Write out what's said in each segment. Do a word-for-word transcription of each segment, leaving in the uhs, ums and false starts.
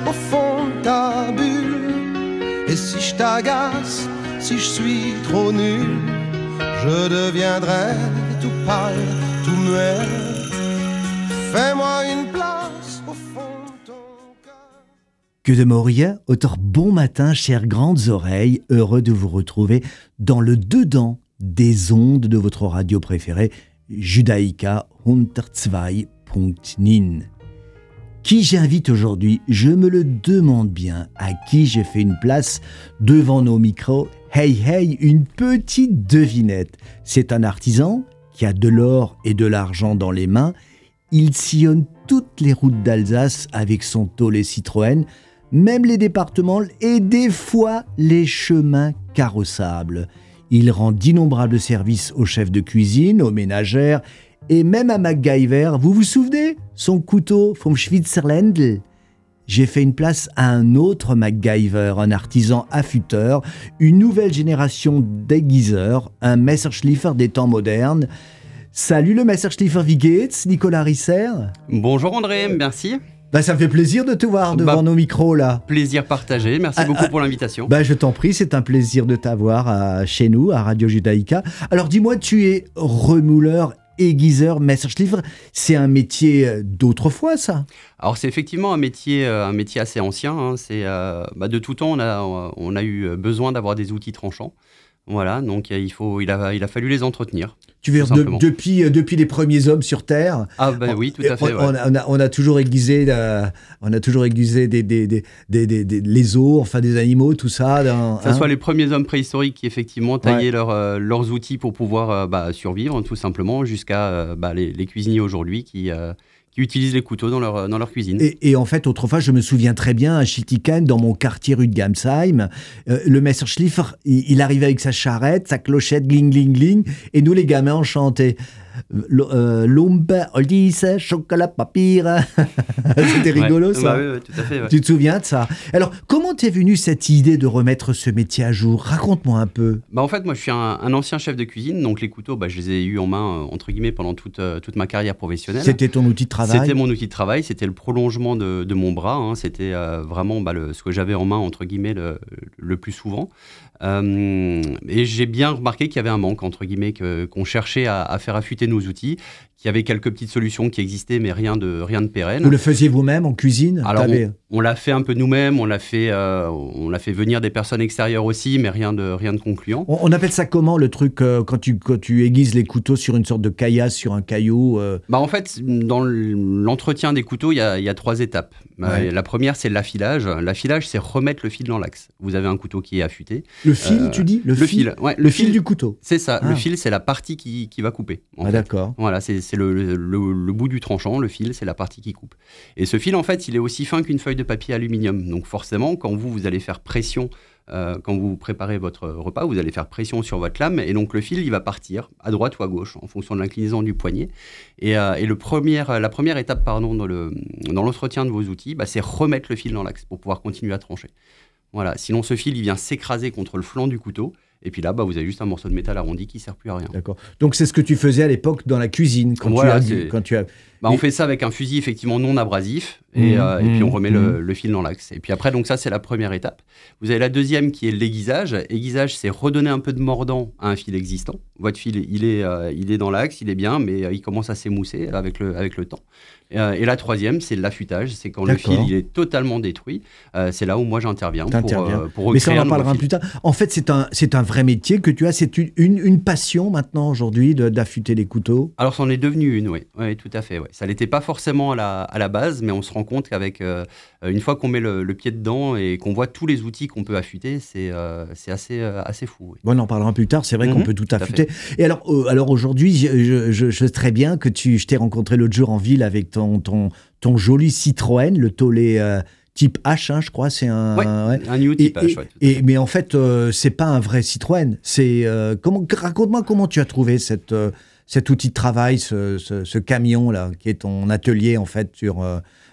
au fond de ta bulle. Et si je t'agace, si je suis trop nul, je deviendrai tout pâle, tout muet. Fais-moi une place au fond de ton cœur. Que de Moria, auteur bon matin, chères grandes oreilles, heureux de vous retrouver dans le dedans des ondes de votre radio préférée, Judaïka hundertzwei Punkt neun. Qui j'invite aujourd'hui? Je me le demande bien. À qui j'ai fait une place devant nos micros? Hey hey, une petite devinette. C'est un artisan qui a de l'or et de l'argent dans les mains. Il sillonne toutes les routes d'Alsace avec son taulet Citroën, même les départements et des fois les chemins carrossables. Il rend d'innombrables services aux chefs de cuisine, aux ménagères et même à MacGyver. Vous vous souvenez? Son couteau vom Schweizerländl. J'ai fait une place à un autre MacGyver, un artisan affûteur, une nouvelle génération d'aiguiseurs, un Messerschliefer des temps modernes. Salut le Messerschliefer, wie geht's, Nicolas Risser? Bonjour André, merci. Bah, ça me fait plaisir de te voir devant bah, nos micros là. Plaisir partagé, merci ah, beaucoup ah, pour l'invitation. Bah, je t'en prie, c'est un plaisir de t'avoir à, chez nous, à Radio Judaïka. Alors dis-moi, tu es remouleur, aiguiseur, Messerschliefer, c'est un métier d'autrefois ça? Alors c'est effectivement un métier, un métier assez ancien, hein. C'est, euh, bah, de tout temps on a, on a eu besoin d'avoir des outils tranchants. Voilà, donc il, faut, il, a, il a fallu les entretenir. Tu veux dire, de, depuis, depuis les premiers hommes sur Terre? Ah ben bah, oui, tout à fait. On, ouais. on, a, on a toujours aiguisé, la, on a toujours aiguisé des, des, des, des, des, des, les os, enfin des animaux, tout ça. Dans, que ce hein. soit les premiers hommes préhistoriques qui effectivement taillaient ouais. leur, euh, leurs outils pour pouvoir euh, bah, survivre, tout simplement, jusqu'à euh, bah, les, les cuisiniers aujourd'hui qui... Euh, qui utilisent les couteaux dans leur, dans leur cuisine. Et, et en fait, autrefois, je me souviens très bien, à Schiltigheim, dans mon quartier rue de Gamsheim, euh, le Messerschliefer, il, il arrivait avec sa charrette, sa clochette, gling, gling, gling, et nous, les gamins, on chantait euh, Lumpe, Oldies, chocolat, papier. C'était rigolo, ouais. ça. Bah, oui, oui, tout à fait, ouais. Tu te souviens de ça? Alors, comment t'es venue cette idée de remettre ce métier à jour? Raconte-moi un peu. Bah, en fait, moi, je suis un, un ancien chef de cuisine, donc les couteaux, bah, je les ai eus en main, euh, entre guillemets, pendant toute, euh, toute ma carrière professionnelle. C'était ton outil de travail? C'était mon outil de travail, c'était le prolongement de, de mon bras, hein. C'était euh, vraiment bah, le, ce que j'avais en main, entre guillemets, le, le plus souvent. Euh, et j'ai bien remarqué qu'il y avait un manque, entre guillemets, que, qu'on cherchait à, à faire affûter nos outils, qu'il y avait quelques petites solutions qui existaient, mais rien de, rien de pérenne. Vous le faisiez vous-même en cuisine? Alors, on, on l'a fait un peu nous-mêmes, on l'a fait, euh, on l'a fait venir des personnes extérieures aussi, mais rien de, rien de concluant. On, on appelle ça comment, le truc, euh, quand, tu, quand tu aiguises les couteaux sur une sorte de caillasse, sur un caillou euh... bah, En fait, dans l'entretien des couteaux, il y a, y a trois étapes. Ouais. La première, c'est l'affilage. L'affilage, c'est remettre le fil dans l'axe. Vous avez un couteau qui est affûté. Le fil, euh, tu dis Le, le fil, fil, ouais, le, le fil, fil du couteau. C'est ça. Ah. Le fil, c'est la partie qui, qui va couper. Ah, d'accord. Voilà, c'est, c'est le, le, le, le bout du tranchant. Le fil, c'est la partie qui coupe. Et ce fil, en fait, il est aussi fin qu'une feuille de papier aluminium. Donc forcément, quand vous, vous allez faire pression, euh, quand vous préparez votre repas, vous allez faire pression sur votre lame. Et donc le fil, il va partir à droite ou à gauche, en fonction de l'inclinaison du poignet. Et, euh, et le premier, la première étape pardon, dans, le, dans l'entretien de vos outils, bah, c'est remettre le fil dans l'axe pour pouvoir continuer à trancher. Voilà. Sinon, ce fil, il vient s'écraser contre le flanc du couteau. Et puis là, bah, vous avez juste un morceau de métal arrondi qui ne sert plus à rien. D'accord. Donc, c'est ce que tu faisais à l'époque dans la cuisine, quand voilà, tu as... Quand tu as... Bah, on fait ça avec un fusil effectivement non abrasif et, mmh, euh, et mmh, puis on remet mmh. le, le fil dans l'axe. Et puis après, donc ça, c'est la première étape. Vous avez la deuxième qui est l'aiguisage. Aiguisage, c'est redonner un peu de mordant à un fil existant. Votre fil, il est, euh, il est dans l'axe, il est bien, mais euh, il commence à s'émousser avec le, avec le temps. Et, euh, et la troisième, c'est l'affûtage. C'est quand D'accord. le fil il est totalement détruit. Euh, c'est là où moi, j'interviens pour, euh, pour recréer. Mais ça, on en parlera plus tard. En fait, c'est un, c'est un vrai métier que tu as. C'est une, une, une passion maintenant, aujourd'hui, de, d'affûter les couteaux. Alors, c'en est devenu une, oui. Oui, tout à fait. Ouais. Ça ne l'était pas forcément à la, à la base, mais on se rend compte qu'avec euh, une fois qu'on met le, le pied dedans et qu'on voit tous les outils qu'on peut affûter, c'est, euh, c'est assez, euh, assez fou. Oui. Bon, on en parlera plus tard. C'est vrai mm-hmm, qu'on peut tout, tout affûter. Fait. Et alors, euh, alors aujourd'hui, je, je, je sais très bien que tu, je t'ai rencontré l'autre jour en ville avec ton, ton, ton joli Citroën, le taulet euh, type H, hein, je crois. C'est un, ouais, ouais. un new type et, H. Ouais, et, et, mais en fait, euh, c'est pas un vrai Citroën. C'est, euh, comment, raconte-moi comment tu as trouvé cette... Euh, cet outil de travail, ce, ce, ce camion-là, qui est ton atelier, en fait, sur, euh,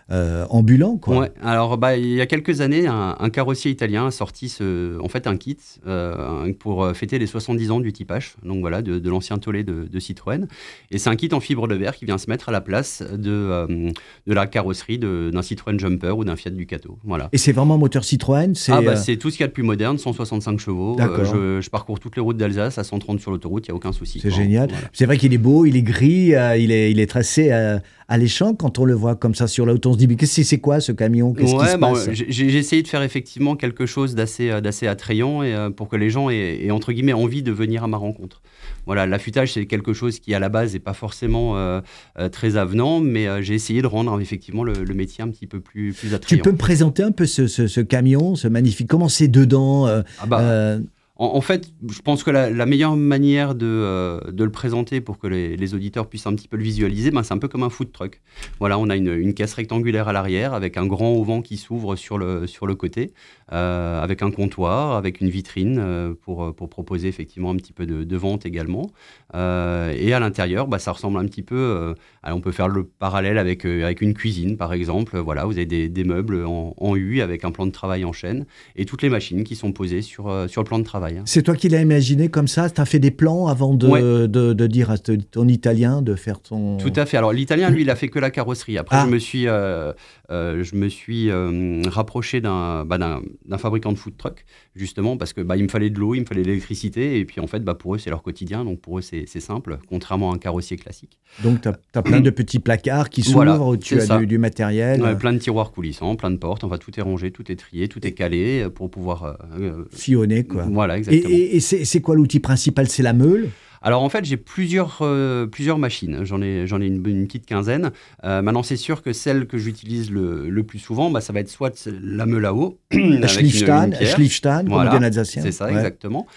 euh, ambulant, quoi. Ouais. Alors, bah, il y a quelques années, un, un carrossier italien a sorti ce, en fait, un kit euh, pour fêter les soixante-dix ans du Type H, donc voilà, de, de l'ancien tollé de, de Citroën. Et c'est un kit en fibre de verre qui vient se mettre à la place de, euh, de la carrosserie de, d'un Citroën Jumper ou d'un Fiat Ducato. Voilà. Et c'est vraiment moteur Citroën, c'est, ah bah, euh... c'est tout ce qu'il y a de plus moderne, cent soixante-cinq chevaux. Euh, je, je parcours toutes les routes d'Alsace à cent trente sur l'autoroute, il n'y a aucun souci. C'est quoi. génial. Voilà. C'est vrai qu'il est beau, il est gris, euh, il, est, il est tracé euh, alléchant quand on le voit comme ça sur la route. On se dit, mais qu'est-ce que c'est quoi ce camion? Qu'est-ce ouais, qui se bah, passe? j'ai, j'ai essayé de faire effectivement quelque chose d'assez, d'assez attrayant et, euh, pour que les gens aient, aient, entre guillemets, envie de venir à ma rencontre. Voilà, l'affûtage, c'est quelque chose qui, à la base, n'est pas forcément euh, euh, très avenant, mais euh, j'ai essayé de rendre effectivement le, le métier un petit peu plus, plus attrayant. Tu peux me présenter un peu ce, ce, ce camion, ce magnifique... Comment c'est dedans euh, ah bah, euh... En, en fait, je pense que la, la meilleure manière de, euh, de le présenter pour que les, les auditeurs puissent un petit peu le visualiser, ben, c'est un peu comme un food truck. Voilà, on a une, une caisse rectangulaire à l'arrière avec un grand auvent qui s'ouvre sur le, sur le côté, euh, avec un comptoir, avec une vitrine euh, pour, pour proposer effectivement un petit peu de, de vente également. Euh, et à l'intérieur, bah, ça ressemble un petit peu... Euh, alors on peut faire le parallèle avec, euh, avec une cuisine, par exemple. Voilà, vous avez des, des meubles en, en U avec un plan de travail en chaîne et toutes les machines qui sont posées sur, euh, sur le plan de travail. C'est toi qui l'as imaginé comme ça? Tu as fait des plans avant de, ouais. de, de dire à ton italien de faire ton... Tout à fait. Alors l'italien, lui, il a fait que la carrosserie. Après, ah. je me suis, euh, euh, je me suis euh, rapproché d'un, bah, d'un, d'un fabricant de food truck, justement, parce que bah, il me fallait de l'eau, il me fallait de l'électricité, et puis en fait, bah, pour eux, c'est leur quotidien, donc pour eux, c'est, c'est simple, contrairement à un carrossier classique. Donc tu as plein de petits placards qui s'ouvrent, voilà, où tu as du, du matériel. Ouais, plein de tiroirs coulissants, plein de portes, enfin, tout est rangé, tout est trié, tout est calé pour pouvoir... Euh, Sillonner, quoi. Voilà, exactement. Et, et, et c'est, c'est quoi l'outil principal? C'est la meule? Alors en fait, j'ai plusieurs, euh, plusieurs machines, j'en ai, j'en ai une, une petite quinzaine. Euh, maintenant, c'est sûr que celle que j'utilise le, le plus souvent, bah, ça va être soit la meule à eau, la Schliefstan, comme voilà, on dit en alsacien. C'est ça, ouais. exactement.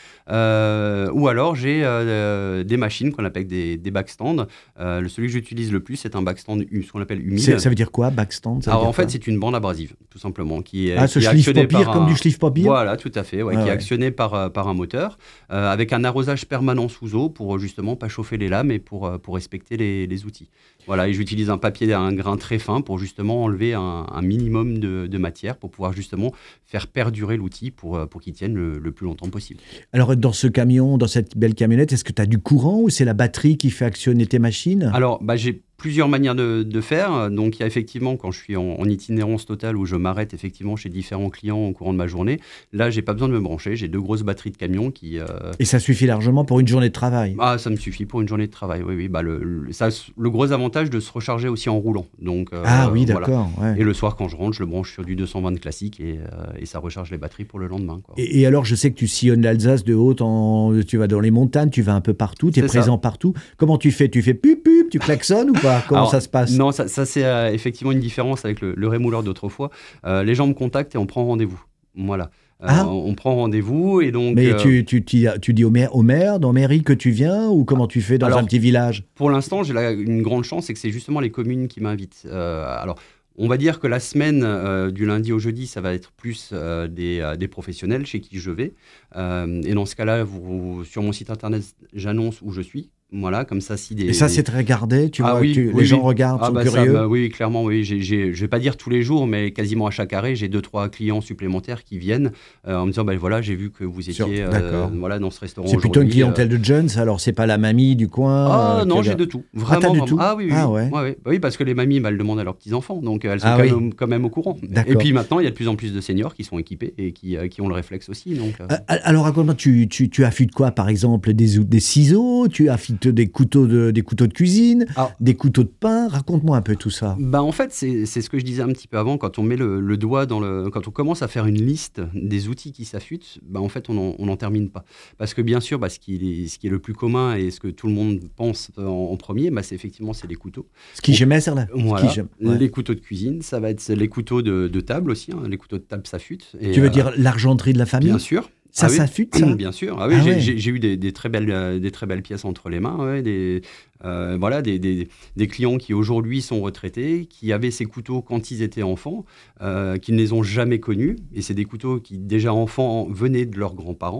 Euh, ou alors, j'ai euh, des machines qu'on appelle des, des backstands. Euh, celui que j'utilise le plus, c'est un backstand, ce qu'on appelle humide. C'est, ça veut dire quoi, backstand? Alors en fait, quoi? C'est une bande abrasive, tout simplement. Qui est, ah, ce schliff-papier, comme un... du schliff-papier? Voilà, tout à fait, ouais, ah, qui ouais. est actionné par, par un moteur, euh, avec un arrosage permanent sous eau pour justement pas chauffer les lames et pour, pour respecter les, les outils. Voilà, et j'utilise un papier à un grain très fin pour justement enlever un, un minimum de, de matière pour pouvoir justement faire perdurer l'outil pour, pour qu'il tienne le, le plus longtemps possible. Alors dans ce camion, dans cette belle camionnette, est-ce que tu as du courant ou c'est la batterie qui fait actionner tes machines? Alors, bah, j'ai plusieurs manières de, de faire. Donc, il y a effectivement, quand je suis en, en itinérance totale où je m'arrête effectivement chez différents clients au courant de ma journée, là, j'ai pas besoin de me brancher. J'ai deux grosses batteries de camion qui... Euh... Et ça suffit largement pour une journée de travail? Ah, ça me suffit pour une journée de travail, oui, oui. Bah, le, le, ça, le gros avantage de se recharger aussi en roulant. Donc, euh, ah oui, d'accord. Voilà. Ouais. Et le soir, quand je rentre, je le branche sur du deux cent vingt classique et, euh, et ça recharge les batteries pour le lendemain, quoi. Et, et alors, je sais que tu sillonnes l'Alsace de haut en... Tu vas dans les montagnes, tu vas un peu partout, tu es présent ça. partout. Comment tu fais? Tu fais pup, pup, tu klaxonnes ou pas? Comment alors, ça se passe? Non, ça, ça c'est euh, effectivement une différence avec le, le rémouleur d'autrefois. Euh, les gens me contactent et on prend rendez-vous. Voilà. Euh, ah. on, on prend rendez-vous et donc... Mais euh... tu, tu, tu, tu dis au maire, au maire, dans mairie que tu viens ou comment tu fais dans alors, un petit village? Pour l'instant, j'ai la, une grande chance, c'est que c'est justement les communes qui m'invitent. Euh, alors... On va dire que la semaine euh, du lundi au jeudi, ça va être plus euh, des, euh, des professionnels chez qui je vais. Euh, et dans ce cas-là, vous, vous, sur mon site internet, j'annonce où je suis. Voilà, comme ça, si des... Et ça, des... c'est regardé, tu ah, vois, oui, tu, oui, les gens oui. regardent, ah, sont bah, curieux. Ça, bah, oui, clairement, oui. J'ai, j'ai, je vais pas dire tous les jours, mais quasiment à chaque arrêt, j'ai deux, trois clients supplémentaires qui viennent euh, en me disant, bah, voilà, j'ai vu que vous étiez Sur... euh, voilà, dans ce restaurant c'est aujourd'hui. Plutôt une clientèle euh... de jeunes, alors c'est pas la mamie du coin? Ah euh, non, j'ai a... de tout. Vraiment, ah, t'as vraiment. de tout? Ah oui, oui. Ah, ouais. Ouais, ouais. Bah, oui, parce que les mamies, bah, elles demandent à leurs petits-enfants, donc elles sont ah, quand, oui. même, quand même au courant. D'accord. Et puis maintenant, il y a de plus en plus de seniors qui sont équipés et qui, euh, qui ont le réflexe aussi. Donc, euh... Alors, raconte-moi, tu, tu, tu affûtes quoi, par exemple? Des, des ciseaux? Tu affûtes des couteaux de, des couteaux de cuisine? Ah. Des couteaux de pain? Raconte-moi un peu tout ça. Bah en fait, c'est, c'est ce que je disais un petit peu avant. Quand on met le, le doigt dans le... Quand on commence à faire une liste des outils qui s'affûtent, bah en fait, on n'en termine pas. Parce que bien sûr, bah, ce, qui est, ce qui est le plus commun et ce que tout le monde pense en, en premier, bah, c'est effectivement c'est les couteaux. Ce qui j'aimais, c'est là. Voilà. Ouais. Les couteaux de cuisine, ça va être les couteaux de, de table aussi. Hein. Les couteaux de table s'affûtent. Et, tu veux euh, dire l'argenterie de la famille? Bien sûr. Ça ah oui. s'affûte, ça? Bien sûr. Ah oui, ah j'ai, ouais. j'ai, j'ai eu des, des, très belles, euh, des très belles pièces entre les mains. Ouais, des, euh, voilà, des, des, des clients qui aujourd'hui sont retraités, qui avaient ces couteaux quand ils étaient enfants, euh, qui ne les ont jamais connus. Et c'est des couteaux qui, déjà enfants, venaient de leurs grands-parents.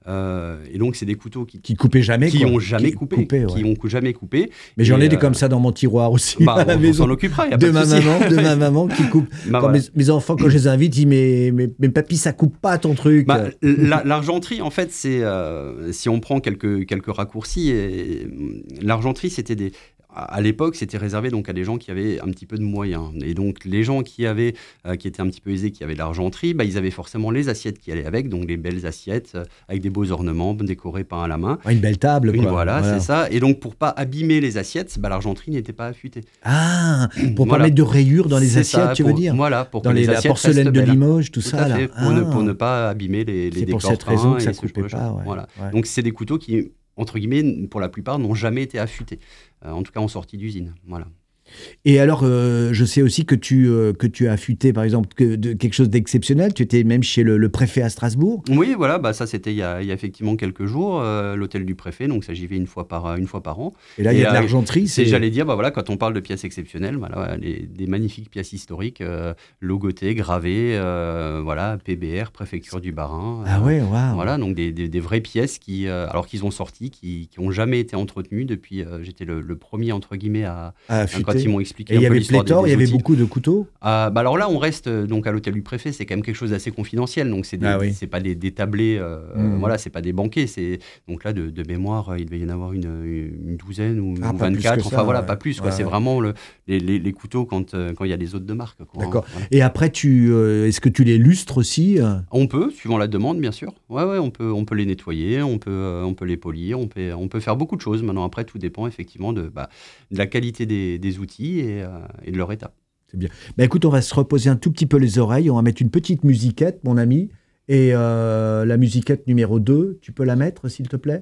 Euh, et donc, c'est des couteaux qui, qui coupaient jamais, qui quoi. ont jamais qui coupé, coupaient, ouais. qui ont jamais coupé. Mais j'en ai et, des euh, comme ça dans mon tiroir aussi bah, à la on, maison. on s'en occupera, y a de pas ma de souci. maman, de ma maman qui coupe. Bah, Quand voilà. mes, mes enfants, quand je les invite, ils disent mais, mais, mais papy, ça coupe pas ton truc. Bah, la, l'argenterie, en fait, c'est euh, si on prend quelques quelques raccourcis, et, l'argenterie, c'était des à l'époque, c'était réservé donc à des gens qui avaient un petit peu de moyens. Et donc, les gens qui avaient, euh, qui étaient un petit peu aisés, qui avaient de l'argenterie, bah, ils avaient forcément les assiettes qui allaient avec, donc des belles assiettes euh, avec des beaux ornements décorés peint à la main. Une belle table, quoi. Une, voilà, voilà, c'est ça. Et donc, pour pas abîmer les assiettes, bah, l'argenterie n'était pas affûtée. Ah, pour Voilà. pas mettre de rayures dans les C'est assiettes, ça, tu pour, veux dire Voilà, pour dans que les, les la assiettes porcelaine restent de belles. Limoges, tout, Tout ça à là. fait, pour, Ah. ne, pour ne pas abîmer les, les C'est décors pour cette peints raison que et ça ce coupait genre de pas. choses. Ouais. Voilà. Ouais. Donc, c'est des couteaux qui, entre guillemets, pour la plupart, n'ont jamais été affûtés. Euh, en tout cas, en sortie d'usine. Voilà. Et alors, euh, je sais aussi que tu, euh, que tu as affûté, par exemple, que de, quelque chose d'exceptionnel. Tu étais même chez le, le préfet à Strasbourg. Oui, voilà, bah, ça c'était il y, a, il y a effectivement quelques jours, euh, l'hôtel du préfet, donc ça j'y vais une fois par, une fois par an. Et là, il y a de l'argenterie. C'est, j'allais dire, bah, voilà, quand on parle de pièces exceptionnelles, voilà, les, des magnifiques pièces historiques, euh, logotées, gravées, euh, voilà, P B R, préfecture du Bas-Rhin. Ah euh, ouais, waouh. Voilà, donc des, des, des vraies pièces qui, euh, alors qu'ils ont sorti, qui n'ont jamais été entretenues depuis, euh, j'étais le, le premier, entre guillemets, à, à à affûter. quand ils m'ont expliqué Et un il y peu avait l'histoire pléthore, des, il y des avait outils. beaucoup de couteaux. Euh, bah alors là, on reste euh, donc à l'hôtel du préfet, c'est quand même quelque chose d'assez confidentiel, donc c'est, des, Ah oui. c'est pas des, des tablés, euh, Mmh. voilà, c'est pas des banquets, c'est donc là de, de mémoire, euh, il devait y en avoir une, une douzaine ou, Ah, ou pas plus vingt-quatre, que enfin ça, voilà, ouais. pas plus, quoi. Ouais, C'est ouais. vraiment le, les, les, les couteaux quand euh, quand il y a des hôtes de marque, quoi. D'accord. Voilà. Et après, tu, euh, est-ce que tu les lustres aussi euh On peut, suivant la demande, bien sûr. Ouais, ouais, on peut, on peut les nettoyer, on peut, euh, on peut les polir, on peut, on peut faire beaucoup de choses. Maintenant, après, tout dépend effectivement de, bah, de la qualité des, des outils et, euh, et de leur état. C'est bien. Bah écoute, on va se reposer un tout petit peu les oreilles. On va mettre une petite musiquette, mon ami. Et euh, la musiquette numéro deux, tu peux la mettre, s'il te plaît ?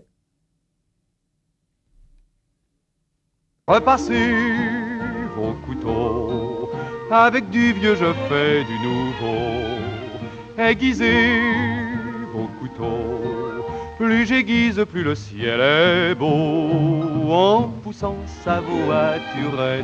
Repassez vos couteaux, avec du vieux je fais du nouveau. Aiguisez vos couteaux, plus j'aiguise, plus le ciel est beau. En poussant sa voiturette,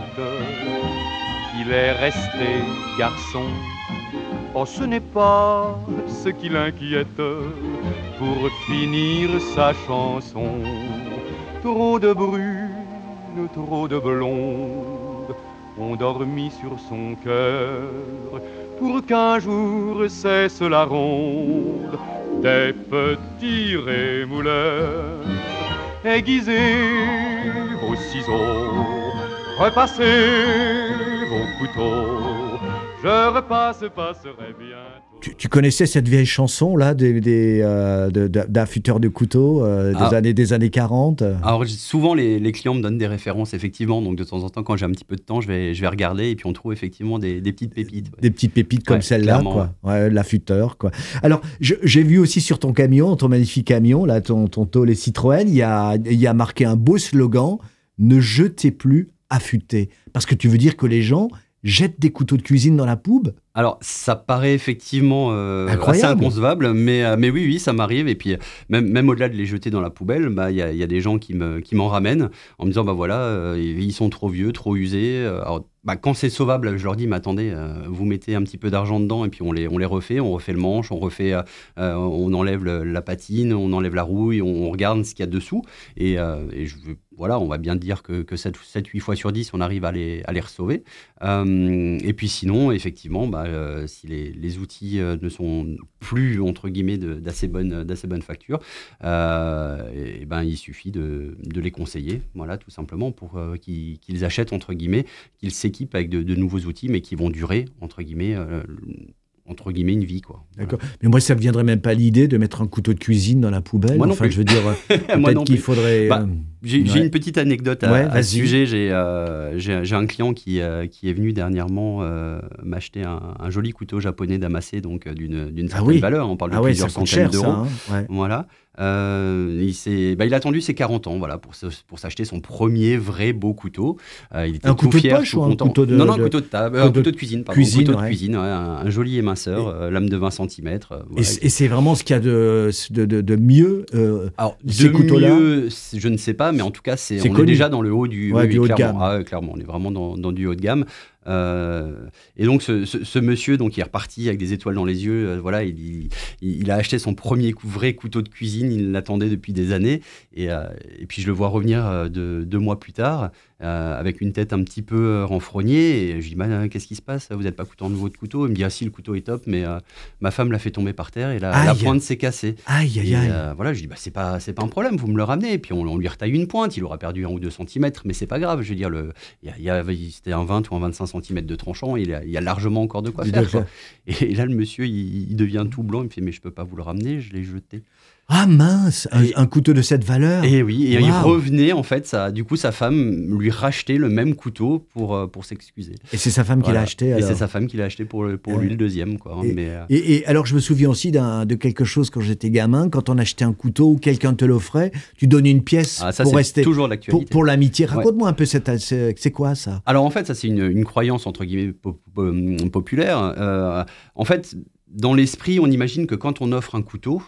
il est resté garçon. Oh, ce n'est pas ce qui l'inquiète, pour finir sa chanson. Trop de brunes, trop de blondes ont dormi sur son cœur, pour qu'un jour cesse la ronde des petits rémouleurs. Aiguisez vos ciseaux, repassez vos couteaux, je repasse, passerai bientôt. Tu, tu connaissais cette vieille chanson là des, des, euh, de, de, d'affûteurs de couteaux euh, des, Ah. années, des années quarante. Alors j- souvent les, les clients me donnent des références effectivement, donc de temps en temps quand j'ai un petit peu de temps, je vais, je vais regarder et puis on trouve effectivement des, des petites pépites. Ouais. Des petites pépites comme Ouais, celle-là, clairement, quoi. Ouais, l'affûteur, quoi. Alors, je- j'ai vu aussi sur ton camion, ton magnifique camion, là, ton, ton tôle et Citroën, il y a, il y a marqué un beau slogan, « Ne jetez plus, affûtez ». Parce que tu veux dire que les gens jettent des couteaux de cuisine dans la poube ? Alors, ça paraît effectivement euh, assez Incroyable. inconcevable, mais, euh, mais oui, oui, ça m'arrive. Et puis, euh, même, même au-delà de les jeter dans la poubelle, bah, il y, a- il y a des gens qui, me, qui m'en ramènent en me disant, bah voilà, euh, ils sont trop vieux, trop usés. Euh, Alors, bah, quand c'est sauvable, je leur dis, mais attendez, euh, vous mettez un petit peu d'argent dedans et puis on les, on les refait, on refait le manche, on refait, euh, euh, on enlève le- la patine, on enlève la rouille, on, on regarde ce qu'il y a dessous. Et, euh, et je veux, voilà, on va bien dire que, que sept huit fois sur dix, on arrive à les, à les ressauver. Euh, et puis sinon, effectivement, bah, euh, si les, les outils euh, ne sont plus, entre guillemets, de- d'assez bonne, d'assez bonne facture, euh, et, ben, il suffit de, de les conseiller, voilà, tout simplement, pour euh, qu'ils, qu'ils achètent, entre guillemets, qu'ils s'équipent avec de, de nouveaux outils, mais qui vont durer, entre guillemets, euh, entre guillemets, une vie, quoi. D'accord. Mais moi, ça ne me viendrait même pas l'idée de mettre un couteau de cuisine dans la poubelle. Moi non enfin, plus. je veux dire, euh, Moi peut-être non qu'il plus. faudrait... Bah, euh, J'ai, j'ai Ouais. une petite anecdote à, Ouais, à vas-y. ce sujet. J'ai, euh, j'ai, j'ai un client qui, euh, qui est venu dernièrement euh, m'acheter un, un joli couteau japonais damassé, donc euh, d'une, d'une Ah certaine oui. valeur. On parle de Ah ouais, ça plusieurs coûte centaines cher, ça. d'euros. Hein, ouais. Voilà. Euh, il, s'est, bah, il a attendu ses quarante ans, voilà, pour, se- pour s'acheter son premier vrai beau couteau. Euh, il était Un tout couteau de fier, poche tout ou un content. couteau de- Non, non, un de- couteau de table, couteau un de couteau de cuisine, pardon, cuisine, un couteau ouais. de cuisine, ouais, un, un joli éminceur, euh, lame de vingt centimètres. Et, c- et c'est vraiment ce qu'il y a de, de, de, de mieux. euh, Alors, ces de couteaux-là, mieux, c'est- je ne sais pas, mais en tout cas, c'est, c'est on connu. est déjà dans le haut du, Ouais, oui, du oui, haut de clairement. gamme. Ah, ouais, clairement, on est vraiment dans, dans du haut de gamme. Euh, et donc ce, ce, ce monsieur, donc, il est reparti avec des étoiles dans les yeux. Euh, voilà, il, il, il a acheté son premier cou- vrai couteau de cuisine. Il l'attendait depuis des années. Et, euh, et puis je le vois revenir euh, de, deux mois plus tard, euh, avec une tête un petit peu euh, renfrognée. Et je dis, bah, qu'est-ce qui se passe? Vous n'êtes pas content de votre couteau? Il me dit, ah si, le couteau est top, mais euh, ma femme l'a fait tomber par terre et la, la Aïe. pointe s'est cassée. Aïe, aïe, Et, aïe. euh, voilà, je dis, bah, c'est pas, c'est pas un problème, vous me le ramenez. Et puis on, on lui retaille une pointe, il aura perdu un ou deux centimètres, mais c'est pas grave. Je veux dire, le, il y a, il y a, c'était un vingt ou un vingt-cinq centimètres de tranchant, il y a, il y a largement encore de quoi Il faire. doit- Quoi. Et, et là, le monsieur, il, il devient tout blanc, il me fait, mais je peux pas vous le ramener, je l'ai jeté. Ah mince, un, Et- un couteau de cette valeur. Et oui, et il Waouh. revenait, en fait, ça, du coup, sa femme lui rachetait le même couteau pour, euh, pour s'excuser. Et c'est sa femme qui Voilà. l'a acheté Et alors. c'est sa femme qui l'a acheté pour, le- pour Ouais. lui, le deuxième. Quoi, hein, Et- mais, euh, Et, et alors, je me souviens aussi d'un- de quelque chose quand j'étais gamin, quand on achetait un couteau ou quelqu'un te l'offrait, tu donnais une pièce ah, ça, pour c'est rester. toujours Pour, l'actualité. pour l'amitié. Ouais. Raconte-moi un peu, cette, c'est, c'est quoi ça? Alors en fait, ça c'est une, une croyance entre guillemets po- po- populaire. Euh, en fait, dans l'esprit, on imagine que quand on offre un couteau,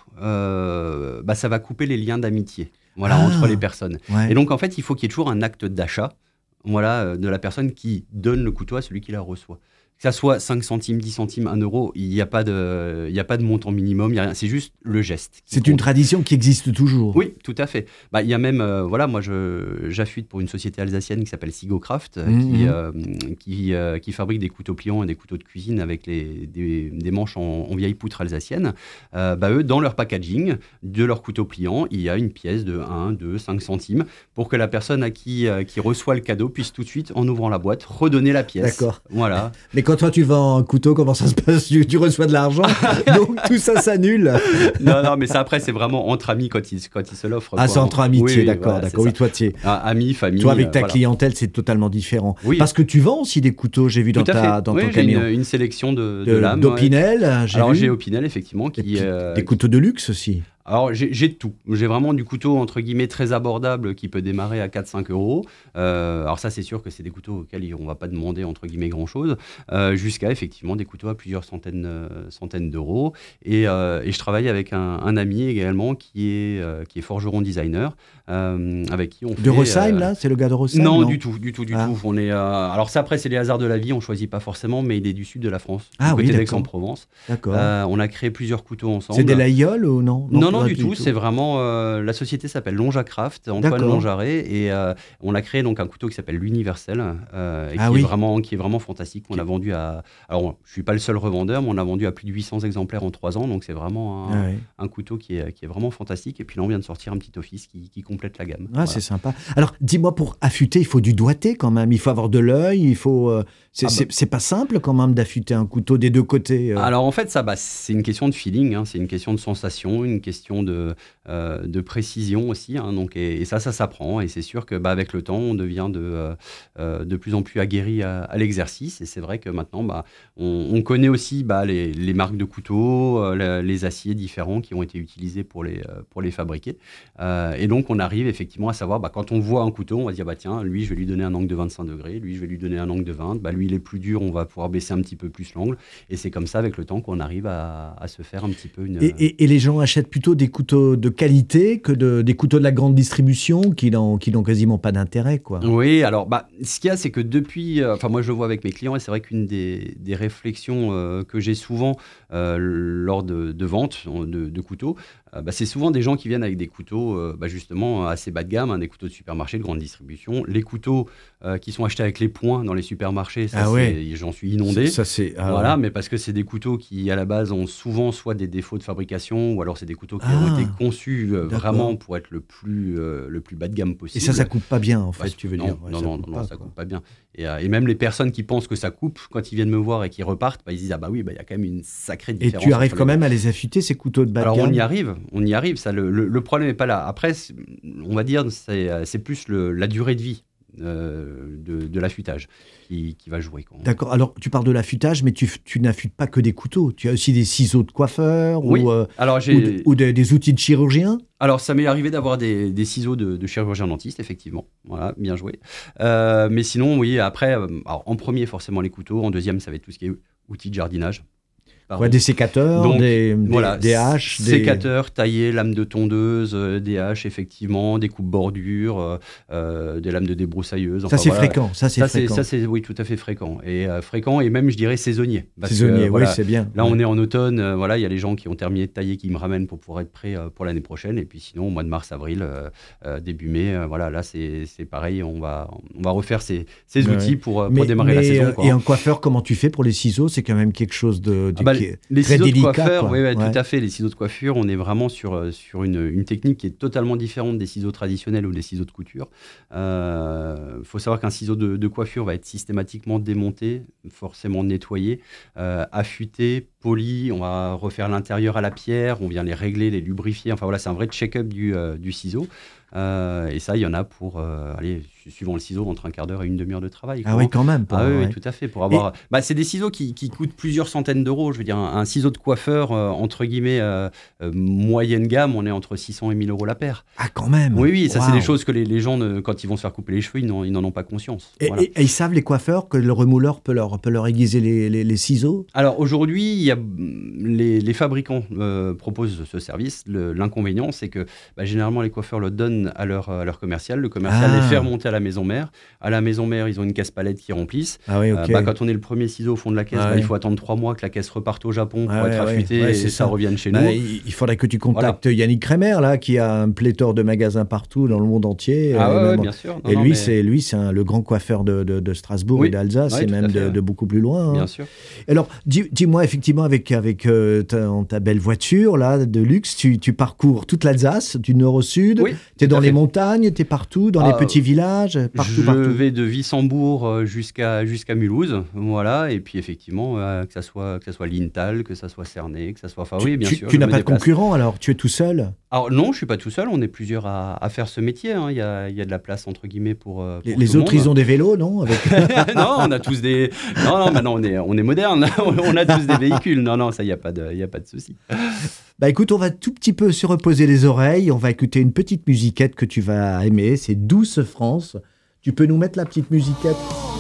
euh, bah, ça va couper les liens d'amitié, voilà, Ah. entre les personnes. Ouais. Et donc en fait, il faut qu'il y ait toujours un acte d'achat, voilà, euh, de la personne qui donne le couteau à celui qui la reçoit. Que ça soit cinq centimes, dix centimes, un euro, il n'y a pas de, il y a pas de montant minimum, il y a rien. C'est juste le geste. qui C'est une compte. tradition qui existe toujours. Oui, tout à fait. Bah, il y a même, euh, voilà, moi, je, j'affûte pour une société alsacienne qui s'appelle Sigocraft, euh, Mhm. qui, euh, qui, euh, qui fabrique des couteaux pliants et des couteaux de cuisine avec les, des, des manches en, en vieille poutre alsacienne. Euh, bah, eux, dans leur packaging de leurs couteaux pliants, il y a une pièce de un, deux, cinq centimes pour que la personne à qui, euh, qui reçoit le cadeau puisse tout de suite, en ouvrant la boîte, redonner la pièce. D'accord. Voilà. Mais quand toi tu vends un couteau, comment ça se passe? tu, tu reçois de l'argent, donc tout ça s'annule. non, non, mais ça, après, c'est vraiment entre amis quand ils, quand ils se l'offrent. Ah, quoi. c'est entre amitié, Oui, oui, d'accord, voilà, d'accord. c'est Oui, toi, tu es- ça. Ah, amis, famille. toi, avec ta euh, voilà. clientèle, c'est totalement différent. Oui. Parce que tu vends aussi des couteaux, j'ai vu dans, Tout à ta, fait. dans Oui, ton j'ai camion. Une, une sélection de, de, De- lames. ouais. D'Opinel, j'ai Alors vu. j'ai Opinel effectivement Des, qui. petits- euh, des couteaux de luxe aussi. Alors j'ai j'ai de tout. J'ai vraiment du couteau entre guillemets très abordable qui peut démarrer à quatre à cinq euros. Euh, alors ça c'est sûr que c'est des couteaux auxquels on va pas demander entre guillemets grand chose, euh, jusqu'à effectivement des couteaux à plusieurs centaines, euh, centaines d'euros. Et, euh, et je travaille avec un, un ami également qui est, euh, qui est forgeron designer, euh, avec qui on fait. De Rosheim, euh, là? C'est le gars de Rosheim? non, du tout, du tout, du Ah. tout. On est, euh, alors ça après c'est les hasards de la vie, on choisit pas forcément, mais il est du sud de la France, Ah du oui, côté d'accord. d'Aix-en-Provence. D'accord. Euh, on a créé plusieurs couteaux ensemble. C'est des laïoles ou non? Non, non, pas du tout. C'est vraiment. Euh, la société s'appelle Lonjacraft, Antoine D'accord. Lonjaret, et euh, on a créé donc un couteau qui s'appelle l'Universel, euh, et Ah qui, oui. est vraiment, qui est vraiment fantastique. On a vendu à. Alors, je suis pas le seul revendeur, mais on a vendu à plus de huit cents exemplaires en trois ans, donc c'est vraiment un, Ah, ouais. un couteau qui est, qui est vraiment fantastique. Et puis là, on vient de sortir un petit office qui, qui complète la gamme. Ah, Voilà. c'est sympa. Alors, dis-moi, pour affûter, il faut du doigté quand même. Il faut avoir de l'œil. Il faut. euh, c'est, Ah bah. c'est- c'est pas simple quand même d'affûter un couteau des deux côtés. euh. Alors en fait, ça, bah, c'est une question de feeling, hein, c'est une question de sensation, une question de, euh, de précision aussi. Hein, donc, et, et ça, ça s'apprend. Et c'est sûr que bah, avec le temps, on devient de, euh, euh, de plus en plus aguerri à, à l'exercice. Et c'est vrai que maintenant, bah, on, on connaît aussi bah, les, les marques de couteaux, euh, la- les aciers différents qui ont été utilisés pour les, euh, pour les fabriquer. Euh, et donc, on arrive effectivement à savoir, bah, quand on voit un couteau, on va se dire, bah, tiens, lui, je vais lui donner un angle de vingt-cinq degrés, lui, je vais lui donner un angle de vingt, bah, lui, il est plus dur, on va pouvoir baisser un petit peu plus l'angle. Et c'est comme ça, avec le temps, qu'on arrive à, à se faire un petit peu une... Et, et- et les gens achètent plutôt des couteaux de qualité que de, des couteaux de la grande distribution qui n'ont, qui n'ont quasiment pas d'intérêt, quoi. Oui, alors, bah, ce qu'il y a, c'est que depuis... euh, Enfin, moi, je le vois avec mes clients, et c'est vrai qu'une des, des réflexions euh, que j'ai souvent euh, lors de, de vente de, de couteaux, euh, bah, c'est souvent des gens qui viennent avec des couteaux, euh, bah, justement, assez bas de gamme, hein, des couteaux de supermarché, de grande distribution. Les couteaux euh, qui sont achetés avec les points dans les supermarchés, ça, Ah c'est- ouais. j'en suis inondé. Ça, c'est. ah, Voilà, ouais. mais parce que c'est des couteaux qui, à la base, ont souvent soit des défauts de fabrication, ou alors c'est des couteaux qui Ah, ont été conçus euh, d'accord. vraiment pour être le plus, euh, le plus bas de gamme Et possible. ça, ça coupe pas bien, en fait, Bah, tu veux non, dire. Ouais, non, ça non, coupe non, pas, ça quoi. coupe pas bien. Et, euh, et même les personnes qui pensent que ça coupe, quand ils viennent me voir et qu'ils repartent, bah, ils se disent, ah bah oui, bah, il y a quand même une sacrée Et différence. tu arrives entre quand les même deux. à les affûter, ces couteaux de bas de Alors gamme? on y arrive, on y arrive. Ça, le, le- le problème n'est pas là. Après, c'est- on va dire, c'est euh, c'est plus le- la durée de vie euh, de, de l'affûtage qui, qui va jouer. Quoi. D'accord. Alors, tu parles de l'affûtage, mais tu, tu n'affûtes pas que des couteaux. Tu as aussi des ciseaux de coiffeur Oui. ou, euh, Alors ou, j'ai, de- ou des, des outils de chirurgien. alors ça m'est arrivé d'avoir des, des ciseaux de, de chirurgien dentiste, effectivement. Voilà, bien joué. Euh, mais sinon, oui. Après, euh, alors, en premier forcément les couteaux, en deuxième ça va être tout ce qui est outils de jardinage. pardon. Ouais, des sécateurs, Donc, des, des, voilà, des haches. Sécateurs, des... taillés, lames de tondeuse, euh, des haches, effectivement, des coupes bordures, euh, euh, des lames de débroussailleuse. Enfin, ça, c'est voilà. fréquent. Ça, c'est ça, fréquent. C'est, ça, c'est, oui, tout à fait fréquent. Et euh, fréquent, et même, je dirais, saisonnier. Parce saisonnier, que, voilà, oui, c'est bien. Là, ouais. on est en automne. Euh, voilà, il y a les gens qui ont terminé de tailler qui me ramènent pour pouvoir être prêts euh, pour l'année prochaine. Et puis sinon, au mois de mars, avril, euh, euh, début mai, euh, voilà, là, c'est, c'est pareil. On va, on va refaire ces, ces ouais. outils pour, pour mais, démarrer mais, la saison. Quoi. Et un coiffeur, comment tu fais pour les ciseaux? C'est quand même quelque chose de, de ah bah, qui est les très ciseaux délicat. De coiffeur, quoi. oui, ouais, ouais. tout à fait. Les ciseaux de coiffure, on est vraiment sur, sur une, une technique qui est totalement différente des ciseaux traditionnels ou des ciseaux de couture. Il euh, faut savoir qu'un ciseau de, de coiffure va être systématiquement démonté, forcément nettoyé, euh, affûté, poli. On va refaire l'intérieur à la pierre, on vient les régler, les lubrifier. Enfin voilà, c'est un vrai check-up du, euh, du ciseau. Euh, et ça, il y en a pour, euh, allez, suivant le ciseau, entre un quart d'heure et une demi-heure de travail. Ah oui, quand même. Ah oui, ouais. oui, tout à fait. Pour avoir, et... bah, c'est des ciseaux qui, qui coûtent plusieurs centaines d'euros. Je veux dire, un, un ciseau de coiffeur, euh, entre guillemets, euh, euh, moyenne gamme, on est entre six cents et mille euros la paire. Ah, quand même. Oui, oui, ça, wow. c'est des choses que les, les gens, ne, quand ils vont se faire couper les cheveux, ils n'en, ils n'en ont pas conscience. Et, voilà. et, et ils savent, les coiffeurs, que le remouleur peut leur, peut leur aiguiser les, les, les ciseaux? Alors aujourd'hui, il y a, les, les fabricants euh, proposent ce service. Le, l'inconvénient, c'est que bah, généralement, les coiffeurs le donnent à leur, à leur commercial. Le commercial ah. les fait remonter à la maison mère. À la maison mère, ils ont une caisse palette qui remplissent. Ah oui, okay. euh, bah, quand on est le premier ciseau au fond de la caisse, ah bah, oui. il faut attendre trois mois que la caisse reparte au Japon pour ah être ouais, affûtée ouais, et ça, ça revienne chez bah, nous. Il faudrait que tu contactes voilà. Yannick Kremer, là, qui a un pléthore de magasins partout dans le monde entier. Ah euh, ouais, ouais, bien sûr. Non, et non, lui, mais... c'est, lui, c'est un, le grand coiffeur de, de, de Strasbourg oui. et d'Alsace, oui, et même de, de beaucoup plus loin. Hein. Bien sûr. Alors, dis, dis-moi, effectivement, avec, avec euh, ta, ta belle voiture là, de luxe, tu, tu parcours toute l'Alsace, du nord au sud. Oui, tu es dans les montagnes, tu es partout, dans ah, les petits villages, partout, je partout. Je vais de Wissembourg jusqu'à, jusqu'à Mulhouse, voilà, et puis effectivement, euh, que ça soit, que ça soit Lintal, que ça soit Cernay, que ça soit... Enfin, tu, oui, bien tu, sûr. Tu n'as pas de concurrent, alors? Tu es tout seul? Alors non, je ne suis pas tout seul, on est plusieurs à, à faire ce métier, hein. il, y a, il y a de la place, entre guillemets, pour... pour les les autres, ils ont des vélos, non? Avec... Non, on a tous des... Non, non, maintenant, on est, on est moderne, on a tous des véhicules, non, non, ça, il n'y a pas de, il y a pas de souci. Bah écoute, on va tout petit peu se reposer les oreilles, on va écouter une petite musiquette que tu vas aimer, c'est Douce France. Tu peux nous mettre la petite musiquette?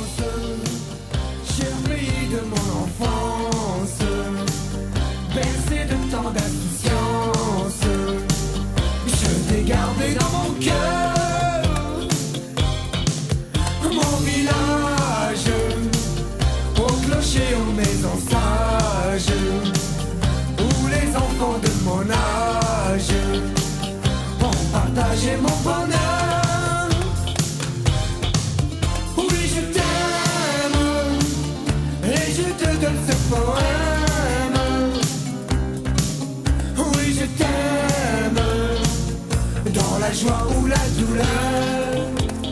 J'ai mon bonheur. Oui, je t'aime et je te donne ce poème. Oui, je t'aime dans la joie ou la douleur.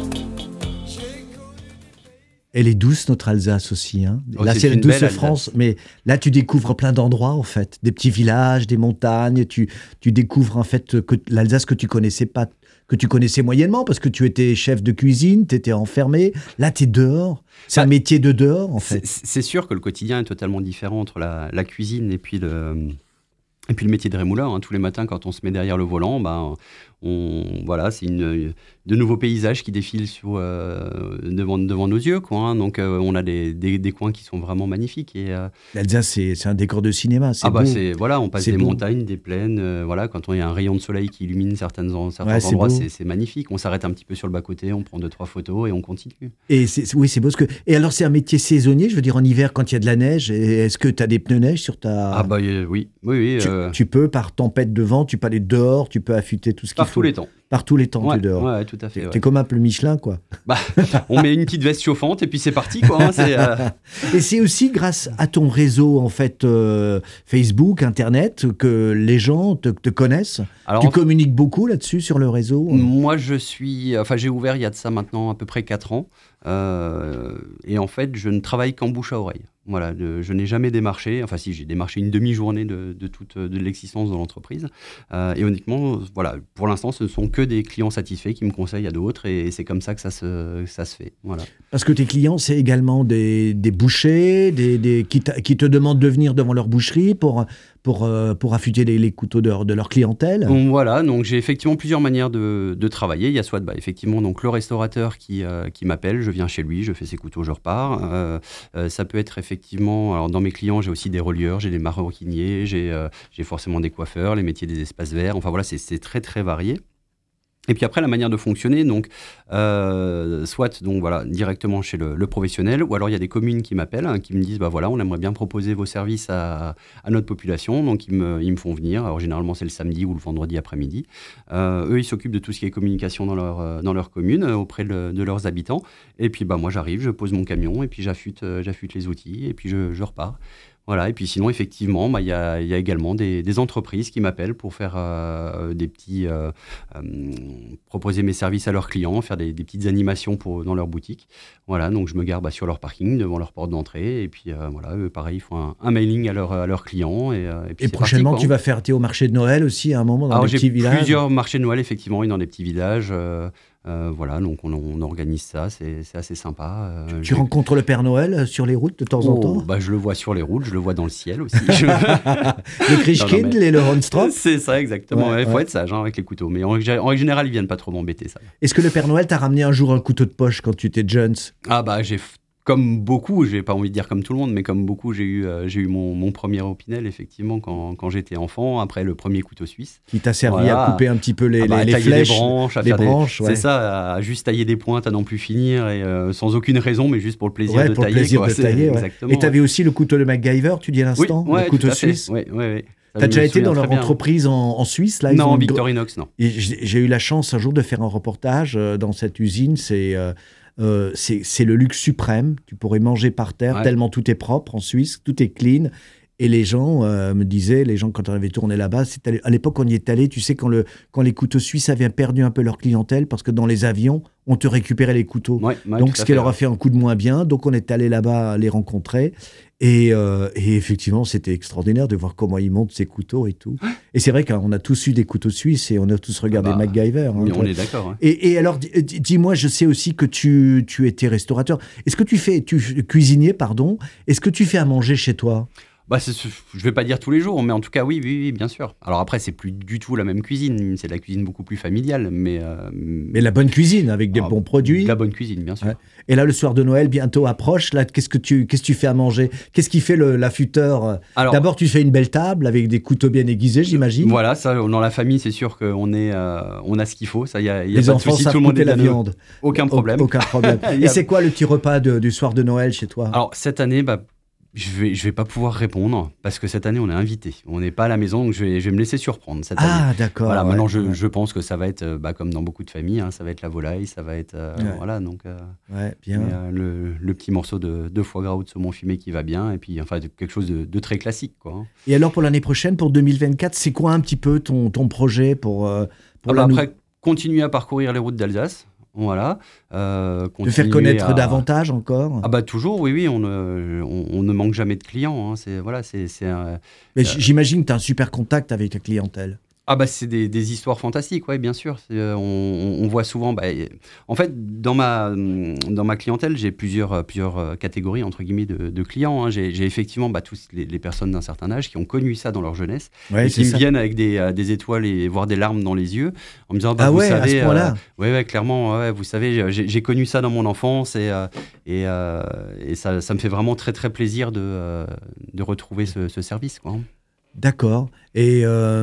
Elle est douce, notre Alsace aussi. Hein. Oh, là, c'est, c'est la douce Alsace. France, mais là, tu découvres plein d'endroits, en fait. Des petits villages, des montagnes. Tu, tu découvres, en fait, que l'Alsace que tu connaissais pas, que tu connaissais moyennement, parce que tu étais chef de cuisine, tu étais enfermé. Là, tu es dehors. C'est bah, un métier de dehors, en fait. C'est, c'est sûr que le quotidien est totalement différent entre la, la cuisine et puis le... Et puis le métier de rémouleur, hein, tous les matins quand on se met derrière le volant, ben, on, voilà, c'est une, de nouveaux paysages qui défilent sur, euh, devant, devant nos yeux. Quoi, hein, donc euh, on a des, des, des coins qui sont vraiment magnifiques. Et, euh, L'Alsace, c'est, c'est un décor de cinéma, c'est ah beau. Bah c'est, voilà, on passe c'est des beau. montagnes, des plaines, euh, voilà, quand il y a un rayon de soleil qui illumine certaines, certains ouais, endroits, c'est, c'est, c'est magnifique. On s'arrête un petit peu sur le bas-côté, on prend deux, trois photos et on continue. Et c'est, oui, c'est beau. Ce que... Et alors c'est un métier saisonnier, je veux dire en hiver quand il y a de la neige, est-ce que tu as des pneus neige sur ta... Ah bah euh, oui, oui, oui. Tu, euh... tu peux, par tempête de vent, tu peux aller dehors, tu peux affûter tout ce qu'il Par faut. tous les temps. Par tous les temps, ouais, tu es dehors. Ouais, tout à fait. T'es, ouais. t'es comme un peu Michelin, quoi. Bah, on met une petite veste chauffante et puis c'est parti, quoi. Hein, c'est, euh... Et c'est aussi grâce à ton réseau, en fait, euh, Facebook, Internet, que les gens te, te connaissent. Alors, tu en... communiques beaucoup là-dessus, sur le réseau? Moi, je suis... Enfin, j'ai ouvert il y a de ça maintenant à peu près quatre ans. Euh, et en fait, je ne travaille qu'en bouche à oreille. Voilà, de, je n'ai jamais démarché, enfin si, j'ai démarché une demi-journée de, de toute de l'existence de l'entreprise. Euh, et honnêtement, voilà, pour l'instant, ce ne sont que des clients satisfaits qui me conseillent à d'autres, et, et c'est comme ça que ça se, ça se fait. Voilà. Parce que tes clients, c'est également des, des bouchers, des, des, qui, qui te demandent de venir devant leur boucherie pour, pour, euh, pour affûter les, les couteaux de, de leur clientèle. Donc, voilà, donc j'ai effectivement plusieurs manières de, de travailler. Il y a soit bah, effectivement donc, le restaurateur qui, euh, qui m'appelle, je viens chez lui, je fais ses couteaux, je repars. Euh, euh, ça peut être effectivement, alors dans mes clients, j'ai aussi des relieurs, j'ai des maroquiniers, j'ai, euh, j'ai forcément des coiffeurs, les métiers des espaces verts, enfin voilà, c'est, c'est très très varié. Et puis après, la manière de fonctionner, donc, euh, soit donc, voilà, directement chez le, le professionnel, ou alors il y a des communes qui m'appellent, hein, qui me disent bah, voilà, on aimerait bien proposer vos services à, à notre population, donc ils me, ils me font venir. Alors généralement, c'est le samedi ou le vendredi après-midi. Euh, eux, ils s'occupent de tout ce qui est communication dans leur, euh, dans leur commune, euh, auprès de, de leurs habitants. Et puis bah, moi, j'arrive, je pose mon camion, et puis j'affûte, euh, j'affûte les outils, et puis je, je repars. Voilà, et puis sinon, effectivement, bah, y a, y a également des, des entreprises qui m'appellent pour faire euh, des petits, euh, euh, proposer mes services à leurs clients, faire des, des petites animations pour, dans leur boutique. Voilà, donc je me gare bah, sur leur parking, devant leur porte d'entrée, et puis euh, voilà, eux, pareil, ils font un, un mailing à, leur, à leurs clients. Et, euh, et, puis et prochainement, parti, tu vas faire, tu es au marché de Noël aussi, à un moment, dans Alors, des petits villages. J'ai plusieurs marchés de Noël, effectivement, dans des petits villages. Euh, Euh, voilà, donc on, on organise ça, c'est, c'est assez sympa. Euh, tu rencontres le Père Noël sur les routes de temps oh, en temps bah, je le vois sur les routes, je le vois dans le ciel aussi. Le Krishkind mais... et le Ronstrop. C'est ça, exactement. Il ouais, ouais. faut ouais. être sage hein, avec les couteaux. Mais en, en règle générale, ils viennent pas trop m'embêter, ça. Est-ce que le Père Noël t'a ramené un jour un couteau de poche quand tu étais jeune? Ah bah j'ai... Comme beaucoup, j'ai pas envie de dire comme tout le monde, mais comme beaucoup, j'ai eu, euh, j'ai eu mon, mon premier opinel, effectivement, quand, quand j'étais enfant, après le premier couteau suisse. Qui t'a servi voilà. à couper un petit peu les, ah bah, les, à les flèches, les branches, à les faire branches, des... ouais. C'est ça, à juste tailler des pointes à n'en plus finir, et euh, sans aucune raison, mais juste pour le plaisir ouais, de pour tailler. Le plaisir quoi. de tailler ouais. Exactement, et t'avais ouais. aussi le couteau de MacGyver, tu dis à l'instant, oui, ouais, le couteau tout à fait. suisse. Oui, oui, oui. T'as déjà été dans leur entreprise en, en Suisse là, Non, ils ont Victorinox, non. Et j'ai, j'ai eu la chance un jour de faire un reportage euh, dans cette usine, c'est... Euh, Euh, c'est, c'est le luxe suprême. Tu pourrais manger par terre, ouais. tellement tout est propre en Suisse, tout est clean. Et les gens euh, me disaient, les gens quand on avait tourné là-bas, c'était, à l'époque on y est allé, tu sais, quand, le, quand les couteaux suisses avaient perdu un peu leur clientèle, parce que dans les avions, on te récupérait les couteaux. Ouais, ouais, donc ce qui fait, leur a ouais. fait un coup de moins bien. Donc on est allé là-bas les rencontrer. Et, euh, et effectivement, c'était extraordinaire de voir comment ils montent ces couteaux et tout. Et c'est vrai qu'on a tous eu des couteaux suisses et on a tous regardé ah bah, MacGyver. Hein, on est d'accord. Hein. Et, et alors, dis-moi, je sais aussi que tu, tu étais restaurateur. Est-ce que tu fais, tu cuisinier, pardon. Est-ce que tu fais à manger chez toi ? Bah, c'est, je vais pas dire tous les jours, mais en tout cas, oui, oui, oui, bien sûr. Alors après, c'est plus du tout la même cuisine. C'est de la cuisine beaucoup plus familiale, mais... Euh, mais la bonne cuisine, avec des ah, bons produits. La bonne cuisine, bien sûr. Ouais. Et là, le soir de Noël, bientôt approche. Là, qu'est-ce que tu, qu'est-ce que tu fais à manger ? Qu'est-ce qui fait le, l'affûteur ? Alors, d'abord, tu fais une belle table avec des couteaux bien aiguisés, j'imagine. Voilà, ça, dans la famille, c'est sûr qu'on est, euh, on a ce qu'il faut. Ça, y a, y a Les pas enfants de souci, savent tout le monde couper est la viande. Aucun problème. Aucun problème. Et c'est quoi le petit repas de, du soir de Noël chez toi ? Alors, cette année, bah, Je vais, je vais pas pouvoir répondre parce que cette année on est invité. On n'est pas à la maison, donc je vais, je vais me laisser surprendre cette ah, année. Ah d'accord. Voilà, ouais, maintenant je, ouais. je pense que ça va être, bah, comme dans beaucoup de familles, hein, ça va être la volaille, ça va être euh, ouais. voilà donc. Euh, ouais, bien. Mais, euh, le, le petit morceau de, de foie gras ou de saumon fumé qui va bien, et puis enfin quelque chose de, de très classique quoi. Hein. Et alors pour l'année prochaine, pour deux mille vingt-quatre, c'est quoi un petit peu ton, ton projet pour, euh, pour alors, la après, nou- continuer à parcourir les routes d'Alsace. Voilà. Euh, de faire connaître à... davantage encore. Ah bah toujours, oui, oui, on ne, on, on ne manque jamais de clients. Hein. C'est, voilà, c'est, c'est un, Mais euh... j'imagine que tu as un super contact avec ta clientèle. Ah bah c'est des, des histoires fantastiques, ouais, bien sûr. C'est, euh, on, on voit souvent... Bah, en fait, dans ma, dans ma clientèle, j'ai plusieurs, plusieurs catégories, entre guillemets, de, de clients. Hein. J'ai, j'ai effectivement bah, tous les, les personnes d'un certain âge qui ont connu ça dans leur jeunesse, ouais, et qui me ça. viennent avec des, euh, des étoiles et voire des larmes dans les yeux, en me disant, bah, ah vous ouais, savez... à ce point-là. Euh, ouais, ouais, clairement, ouais, vous savez, j'ai, j'ai connu ça dans mon enfance, et, euh, et, euh, et ça, ça me fait vraiment très, très plaisir de, euh, de retrouver ce, ce service, quoi. D'accord. Et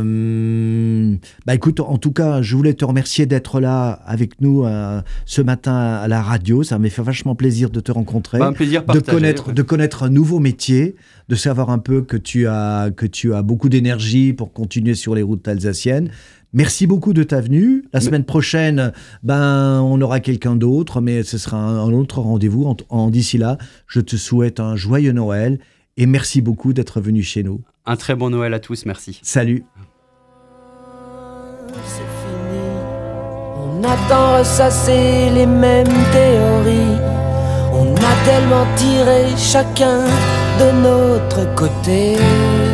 euh, bah écoute, en tout cas, je voulais te remercier d'être là avec nous euh, ce matin à la radio. Ça m'a fait vachement plaisir de te rencontrer, bah, un plaisir partagé, de connaître, ouais. de connaître un nouveau métier, de savoir un peu que tu as que tu as beaucoup d'énergie pour continuer sur les routes alsaciennes. Merci beaucoup de ta venue. La mais... semaine prochaine, ben on aura quelqu'un d'autre, mais ce sera un, un autre rendez-vous. En, en d'ici là, je te souhaite un joyeux Noël et merci beaucoup d'être venu chez nous. Un très bon Noël à tous, merci. Salut. C'est fini. On a tant ressassé les mêmes théories. On a tellement tiré chacun de notre côté.